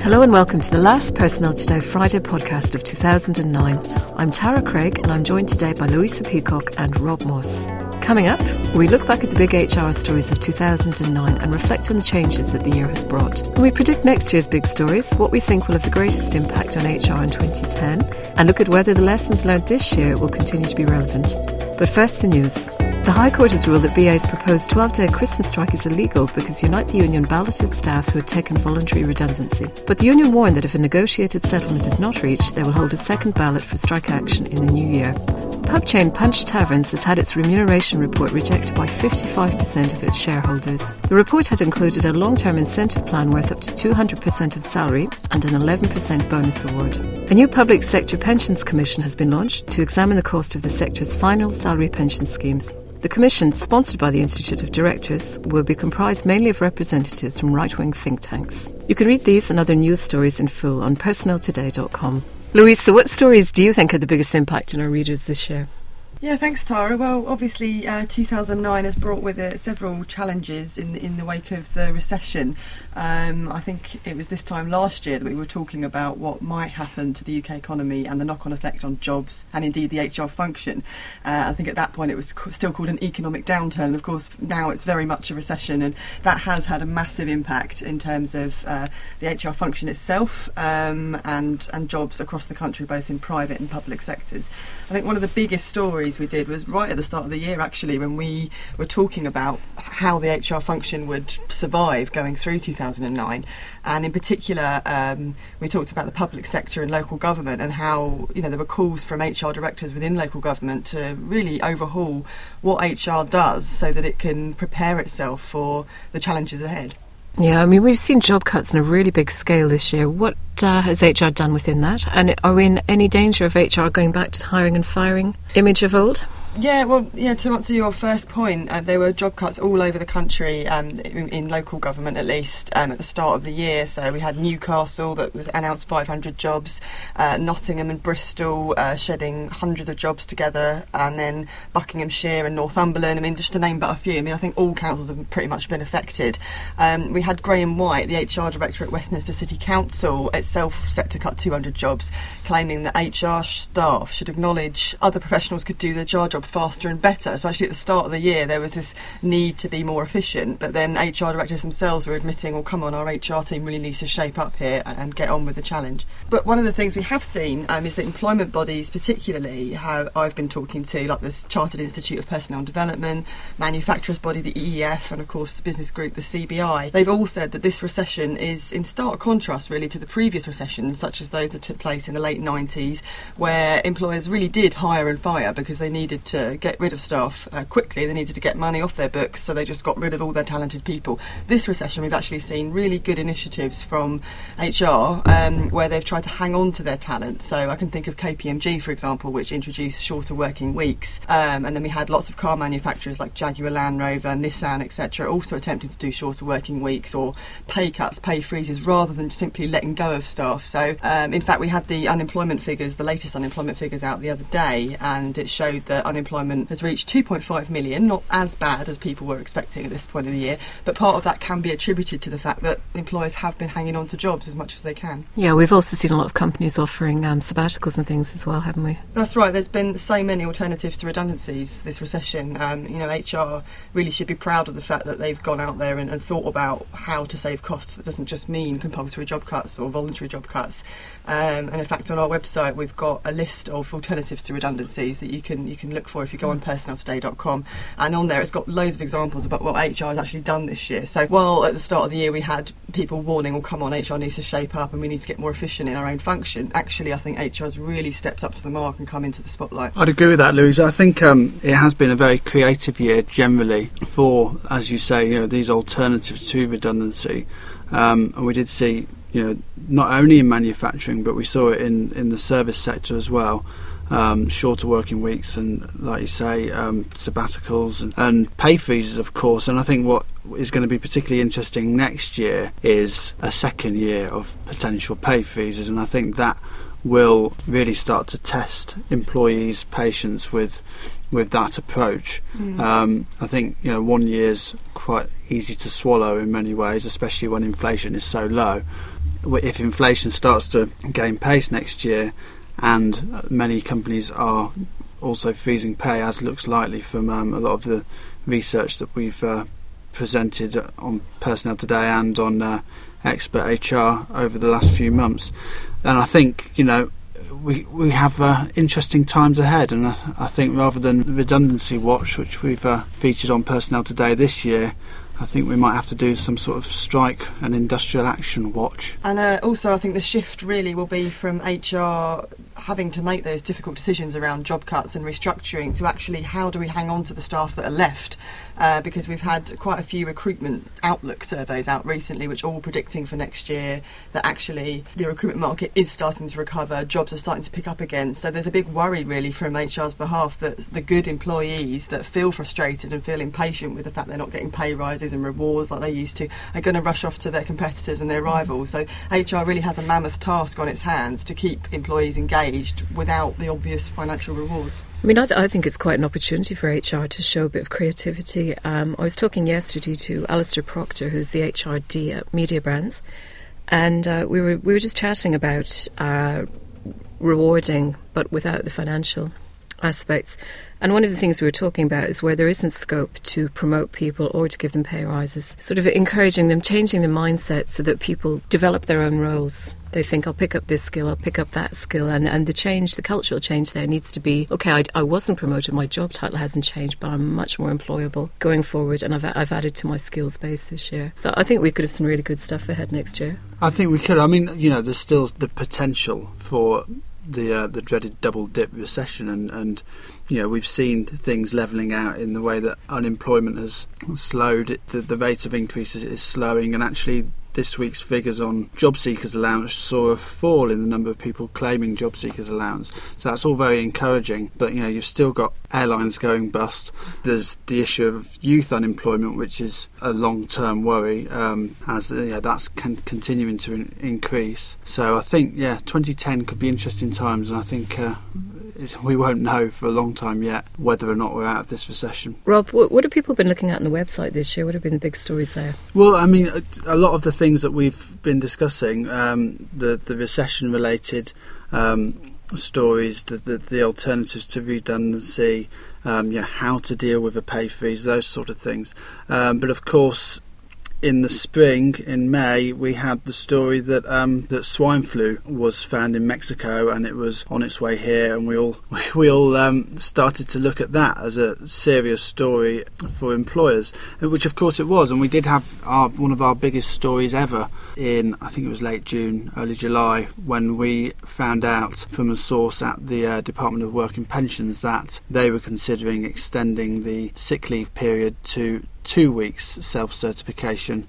Hello and welcome to the last Personnel Today Friday podcast of 2009. I'm Tara Craig and I'm joined today by Louisa Peacock and Rob Moss. Coming up, we look back at the big HR stories of 2009 and reflect on the changes that the year has brought. And we predict next year's big stories, what we think will have the greatest impact on HR in 2010, and look at whether the lessons learned this year will continue to be relevant. But first, the news. The High Court has ruled that BA's proposed 12-day Christmas strike is illegal because Unite the Union balloted staff who had taken voluntary redundancy. But the union warned that if a negotiated settlement is not reached, they will hold a second ballot for strike action in the new year. Pub chain Punch Taverns has had its remuneration report rejected by 55% of its shareholders. The report had included a long-term incentive plan worth up to 200% of salary and an 11% bonus award. A new public sector pensions commission has been launched to examine the cost of the sector's final salary pension schemes. The commission, sponsored by the Institute of Directors, will be comprised mainly of representatives from right-wing think tanks. You can read these and other news stories in full on personneltoday.com. Louisa, what stories do you think had the biggest impact on our readers this year? Yeah, thanks, Tara. Well, obviously, 2009 has brought with it several challenges in the wake of the recession. I think it was this time last year that we were talking about what might happen to the UK economy and the knock-on effect on jobs and indeed the HR function. I think at that point it was still called an economic downturn. Of course, now it's very much a recession, and that has had a massive impact in terms of the HR function itself and jobs across the country, both in private and public sectors. I think one of the biggest stories we did was right at the start of the year, actually, when we were talking about how the HR function would survive going through 2009, and in particular we talked about the public sector and local government and how there were calls from HR directors within local government to really overhaul what HR does so that it can prepare itself for the challenges ahead. Yeah, I mean, we've seen job cuts on a really big scale this year. What has HR done within that? And are we in any danger of HR going back to the hiring and firing image of old? Yeah, to answer your first point, there were job cuts all over the country, in local government at least, at the start of the year. So we had Newcastle that was announced 500 jobs, Nottingham and Bristol shedding hundreds of jobs together, and then Buckinghamshire and Northumberland. I mean, just to name but a few. I mean, I think all councils have pretty much been affected. We had Graham White, the HR director at Westminster City Council, itself set to cut 200 jobs, claiming that HR staff should acknowledge other professionals could do their job faster and better. So actually at the start of the year there was this need to be more efficient, but then HR directors themselves were admitting, well, come on, our HR team really needs to shape up here and get on with the challenge. But one of the things we have seen is that employment bodies, particularly how I've been talking to, like the Chartered Institute of Personnel and Development, manufacturers body, the EEF, and of course the business group, the CBI, they've all said that this recession is in stark contrast really to the previous recessions, such as those that took place in the late 90s, where employers really did hire and fire because they needed to get rid of staff quickly. They needed to get money off their books, so they just got rid of all their talented people. This recession, we've actually seen really good initiatives from HR where they've tried to hang on to their talent. So I can think of KPMG, for example, which introduced shorter working weeks, and then we had lots of car manufacturers like Jaguar Land Rover, Nissan, etc., also attempting to do shorter working weeks or pay cuts, pay freezes, rather than simply letting go of staff. So in fact, we had the unemployment figures, the latest unemployment figures out the other day, and it showed that unemployment has reached 2.5 million, not as bad as people were expecting at this point of the year, but part of that can be attributed to the fact that employers have been hanging on to jobs as much as they can. Yeah, we've also seen a lot of companies offering sabbaticals and things as well, haven't we? That's right, there's been so many alternatives to redundancies this recession. HR really should be proud of the fact that they've gone out there and thought about how to save costs. That doesn't just mean compulsory job cuts or voluntary job cuts. And in fact, on our website we've got a list of alternatives to redundancies that you can look for if you go on personneltoday.com, and on there it's got loads of examples about what HR has actually done this year. So while at the start of the year we had people warning, well, come on, HR needs to shape up and we need to get more efficient in our own function, actually I think HR has really stepped up to the mark and come into the spotlight. I'd agree with that, Louisa. I think it has been a very creative year generally for, as you say, these alternatives to redundancy, and we did see not only in manufacturing, but we saw it in the service sector as well. Shorter working weeks and, like you say, sabbaticals and pay freezes, of course. And I think what is going to be particularly interesting next year is a second year of potential pay freezes, and I think that will really start to test employees' patience with that approach. I think 1 year's quite easy to swallow in many ways, especially when inflation is so low. if inflation starts to gain pace next year, and many companies are also freezing pay, as looks likely from a lot of the research that we've presented on Personnel Today and on Expert HR over the last few months, then I think, you know, we have interesting times ahead. And I think rather than the redundancy watch, which we've featured on Personnel Today this year, I think we might have to do some sort of strike and industrial action watch. And also I think the shift really will be from HR having to make those difficult decisions around job cuts and restructuring to actually how do we hang on to the staff that are left, because we've had quite a few recruitment outlook surveys out recently which are all predicting for next year that actually the recruitment market is starting to recover, jobs are starting to pick up again. So there's a big worry really from HR's behalf that the good employees that feel frustrated and feel impatient with the fact they're not getting pay rises and rewards like they used to are going to rush off to their competitors and their rivals. So HR really has a mammoth task on its hands to keep employees engaged without the obvious financial rewards. I mean, I think it's quite an opportunity for HR to show a bit of creativity. I was talking yesterday to Alistair Proctor, who's the HRD at Media Brands, and we were just chatting about rewarding but without the financial aspects. And one of the things we were talking about is where there isn't scope to promote people or to give them pay rises, sort of encouraging them, changing the mindset so that people develop their own roles. They think, I'll pick up this skill, I'll pick up that skill, and the change, the cultural change there needs to be, okay, I wasn't promoted, my job title hasn't changed, but I'm much more employable going forward, and I've added to my skills base this year. So I think we could have some really good stuff ahead next year. I think we could. I mean, you know, there's still the potential for the dreaded double dip recession, and you know, we've seen things levelling out in the way that unemployment has slowed. The rate of increase is slowing, and actually this week's figures on job seekers allowance saw a fall in the number of people claiming job seekers allowance. So that's all very encouraging. But, you know, you've still got airlines going bust. There's the issue of youth unemployment, which is a long-term worry, as that's continuing to increase. So I think, 2010 could be interesting times, and I think we won't know for a long time yet whether or not we're out of this recession. Rob, what have people been looking at on the website this year? What have been the big stories there? Well, I mean, a lot of the things that we've been discussing, the recession-related stories, the alternatives to redundancy, how to deal with a pay freeze, those sort of things. But of course, in the spring, in May, we had the story that that swine flu was found in Mexico and it was on its way here, and we all started to look at that as a serious story for employers, which of course it was. And we did have one of our biggest stories ever in, I think it was late June, early July, when we found out from a source at the Department of Work and Pensions that they were considering extending the sick leave period to 2 weeks self-certification,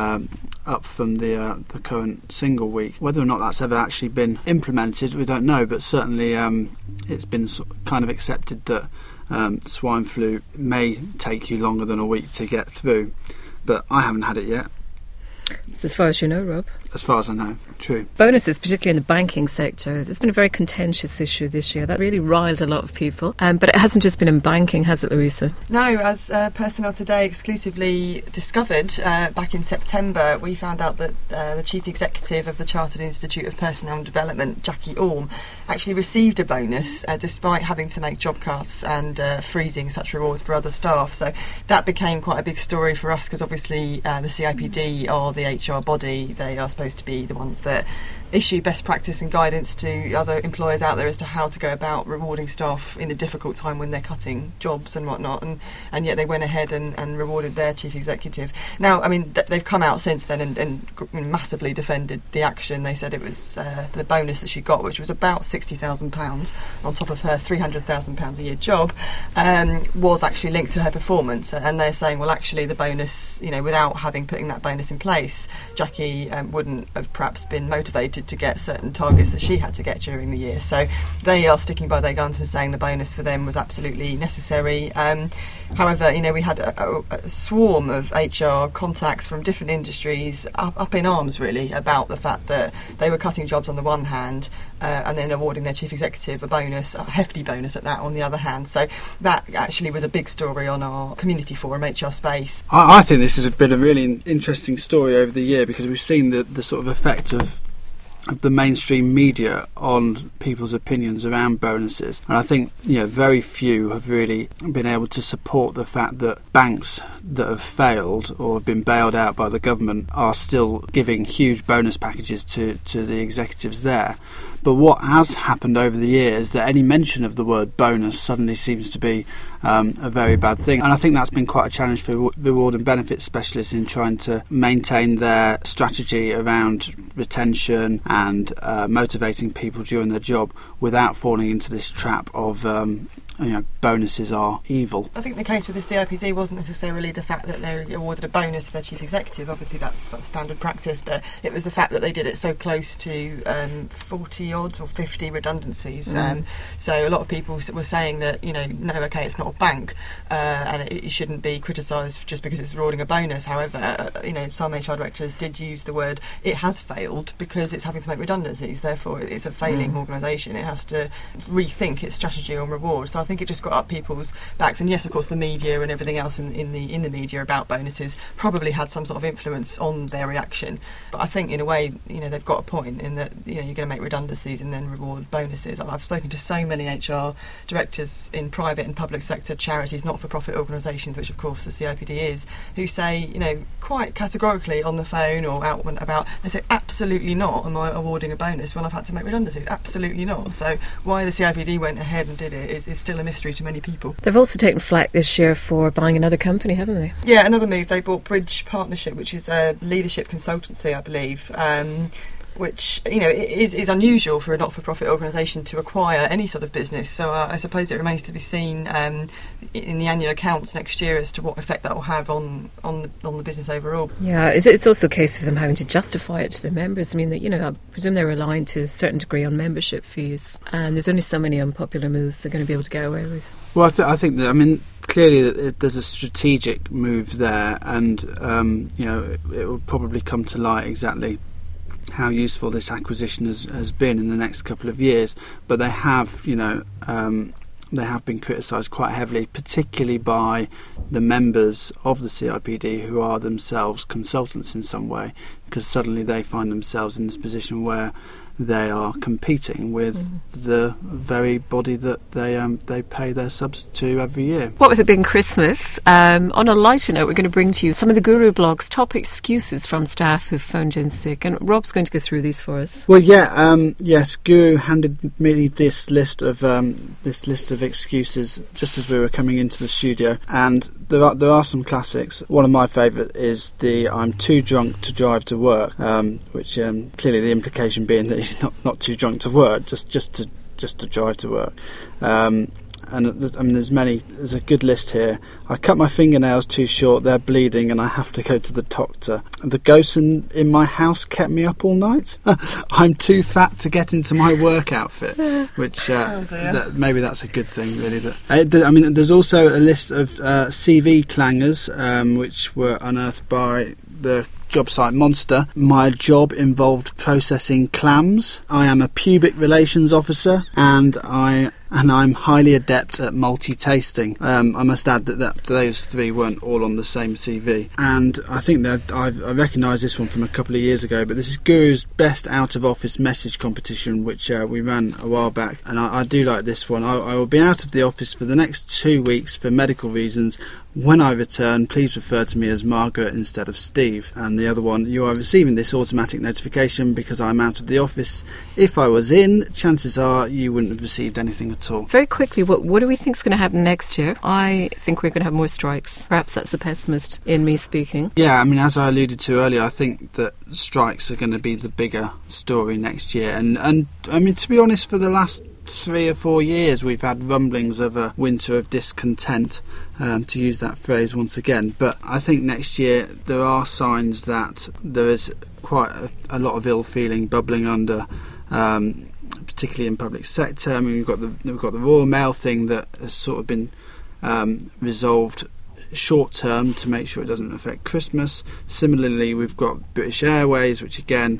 up from the current single week. Whether or not that's ever actually been implemented, we don't know, but certainly it's been kind of accepted that swine flu may take you longer than a week to get through, but I haven't had it yet. It's as far as you know, Rob. As far as I know, true. Bonuses, particularly in the banking sector, there's been a very contentious issue this year. That really riled a lot of people. But it hasn't just been in banking, has it, Louisa? No, as Personnel Today exclusively discovered back in September, we found out that the Chief Executive of the Chartered Institute of Personnel and Development, Jackie Orme, actually received a bonus despite having to make job cuts and freezing such rewards for other staff. So that became quite a big story for us, because obviously the CIPD are the HR body. They are supposed to be the ones that issue best practice and guidance to other employers out there as to how to go about rewarding staff in a difficult time when they're cutting jobs and whatnot, and yet they went ahead and rewarded their chief executive. Now, I mean, they've come out since then and massively defended the action. They said it was the bonus that she got, which was about £60,000 on top of her £300,000 a year job, was actually linked to her performance. And they're saying, well, actually the bonus, without putting that bonus in place, Jackie wouldn't have perhaps been motivated to get certain targets that she had to get during the year. So they are sticking by their guns and saying the bonus for them was absolutely necessary. However, we had a swarm of HR contacts from different industries up in arms, really, about the fact that they were cutting jobs on the one hand and then awarding their chief executive a bonus, a hefty bonus at that, on the other hand. So that actually was a big story on our community forum, HR Space. I think this has been a really interesting story over the year, because we've seen the the sort of effect of the mainstream media on people's opinions around bonuses, and I think very few have really been able to support the fact that banks that have failed or have been bailed out by the government are still giving huge bonus packages to the executives there. But what has happened over the years, that any mention of the word bonus suddenly seems to be a very bad thing. And I think that's been quite a challenge for reward and benefit specialists in trying to maintain their strategy around retention and motivating people during their job without falling into this trap of bonuses are evil. I think the case with the CIPD wasn't necessarily the fact that they awarded a bonus to their chief executive. Obviously that's standard practice, but it was the fact that they did it so close to 40 odd or 50 redundancies. So a lot of people were saying that it's not a bank and it shouldn't be criticised just because it's awarding a bonus. However, some HR directors did use the word it has failed because it's having to make redundancies, therefore it's a failing organisation. It has to rethink its strategy on reward. So I think it just got up people's backs, and yes, of course, the media and everything else in the media about bonuses probably had some sort of influence on their reaction. But I think in a way, they've got a point in that you're going to make redundancies and then reward bonuses. I've spoken to so many HR directors in private and public sector charities, not-for-profit organisations, which of course the CIPD is, who say, quite categorically on the phone or out and about, they say, absolutely not am I awarding a bonus when I've had to make redundancies. Absolutely not. So why the CIPD went ahead and did it is still a mystery to many people. They've also taken flack this year for buying another company, haven't they? Yeah, another move. They bought Bridge Partnership, which is a leadership consultancy, I believe, which is unusual for a not-for-profit organisation to acquire any sort of business. So I suppose it remains to be seen in the annual accounts next year as to what effect that will have on the business overall. Yeah, it's also a case of them having to justify it to their members. I mean, I presume they're relying to a certain degree on membership fees, and there's only so many unpopular moves they're going to be able to get away with. Well, I think that, clearly there's a strategic move there, and it will probably come to light exactly how useful this acquisition has been in the next couple of years. But they have, they have been criticised quite heavily, particularly by the members of the CIPD who are themselves consultants in some way, because suddenly they find themselves in this position where they are competing with the very body that they pay their subs to every year. What with it being Christmas, on a lighter note, we're going to bring to you some of the Guru blog's top excuses from staff who've phoned in sick, and Rob's going to go through these for us. Well, yes, Guru handed me this list of excuses just as we were coming into the studio, and there are some classics. One of my favourite is the "I'm too drunk to drive to work," which clearly the implication being that he's not too drunk to work, just to drive to work. And there's a good list here. I cut my fingernails too short, they're bleeding and I have to go to the doctor. The ghosts in my house kept me up all night. I'm too fat to get into my work outfit, which maybe that's a good thing, really. There's also a list of CV clangers which were unearthed by the job site Monster. My job involved processing clams. I am a pubic relations officer, and I'm highly adept at multi-tasting. I must add that those three weren't all on the same CV. And I think that I recognise this one from a couple of years ago, but this is Guru's best out-of-office message competition, which we ran a while back. And I do like this one. I will be out of the office for the next 2 weeks for medical reasons. When I return, please refer to me as Margaret instead of Steve. And the other one, you are receiving this automatic notification because I'm out of the office. If I was in, chances are you wouldn't have received anything at all. Very quickly, what do we think is going to happen next year? I think we're going to have more strikes. Perhaps that's a pessimist in me speaking. Yeah, as I alluded to earlier, I think that strikes are going to be the bigger story next year. And to be honest, for the last 3 or 4 years we've had rumblings of a winter of discontent, to use that phrase once again. But I think next year there are signs that there is quite a lot of ill feeling bubbling under, particularly in public sector. We've got the Royal Mail thing that has sort of been resolved short term to make sure it doesn't affect Christmas. Similarly, we've got British Airways, which again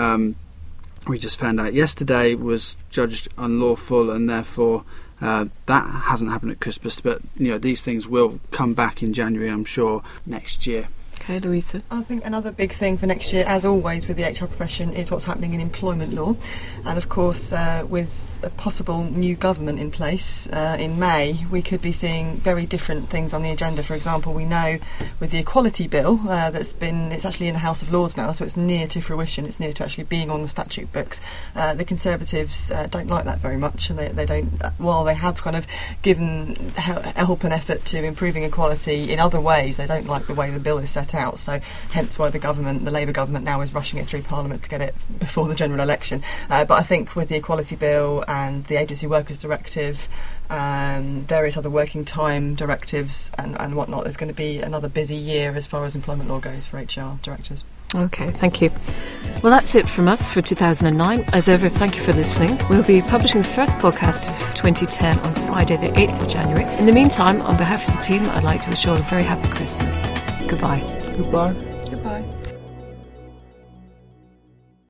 we just found out yesterday was judged unlawful, and therefore that hasn't happened at Christmas. But these things will come back in January, I'm sure, next year. Okay, Louisa. I think another big thing for next year, as always with the HR profession, is what's happening in employment law. And of course, with a possible new government in place in May, we could be seeing very different things on the agenda. For example, we know with the Equality Bill it's actually in the House of Lords now, so it's near to fruition, it's near to actually being on the statute books. The Conservatives don't like that very much, and they don't, while they have kind of given help and effort to improving equality in other ways, they don't like the way the bill is set out. So hence why the Labour government now is rushing it through Parliament to get it before the general election. But I think with the Equality Bill and the Agency Workers Directive, various other working time directives and whatnot, there's going to be another busy year as far as employment law goes for HR directors. Okay, thank you. Well, that's it from us for 2009. As ever, thank you for listening. We'll be publishing the first podcast of 2010 on Friday the 8th of January. In the meantime, on behalf of the team, I'd like to wish you all a very happy Christmas. Goodbye. Goodbye. Goodbye.